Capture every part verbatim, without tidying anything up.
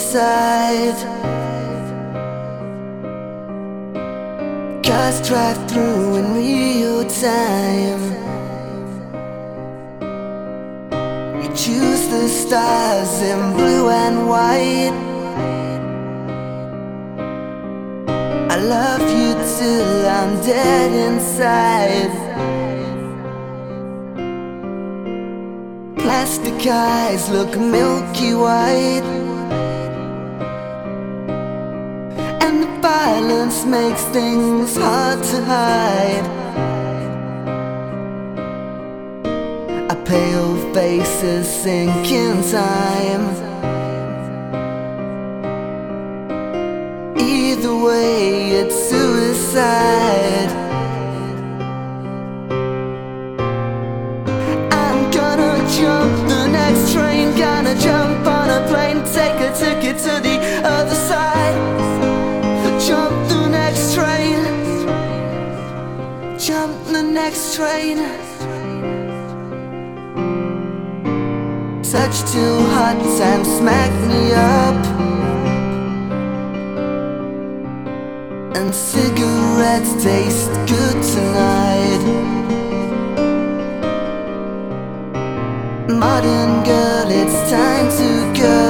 suicide. Cars drive through in real time. You choose the stars in blue and white. I love you till I'm dead inside. Plastic eyes look milky white, and the violence makes things hard to hide. Our pale faces sink in time. Either way, it's suicide. I'm gonna jump the next train, gonna jump on a plane, take a ticket to the other side. Jump the next train, jump the next train. Touch too hot and smack me up, and cigarettes taste good tonight. Modern girl, it's time to go.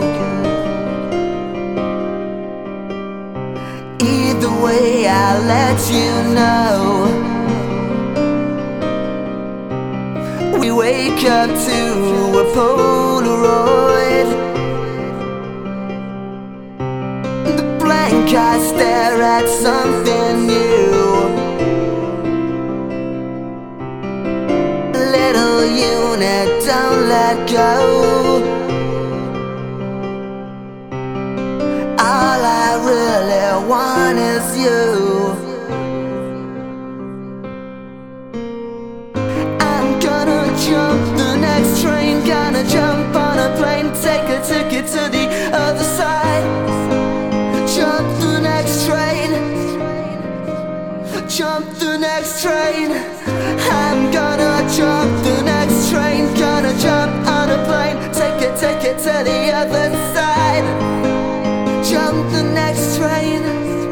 Either way, I'll let you know. We wake up to a Polaroid. The blank eyes stare at something new. Little unit, don't let go. All I really want is you. I'm gonna jump the next train, gonna jump on a plane, take a ticket to the other side. Jump the next train, jump the next train. I'm gonna jump the next train, gonna jump on a plane, take a ticket to the other side. Jump the next train,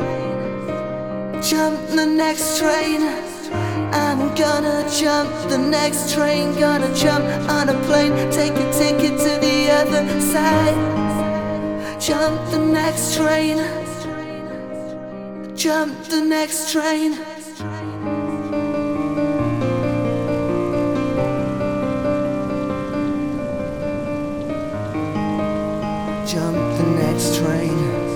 jump the next train. I'm gonna jump the next train, gonna jump on a plane, take a ticket to the other side. Jump the next train, jump the next train. Jump the next train.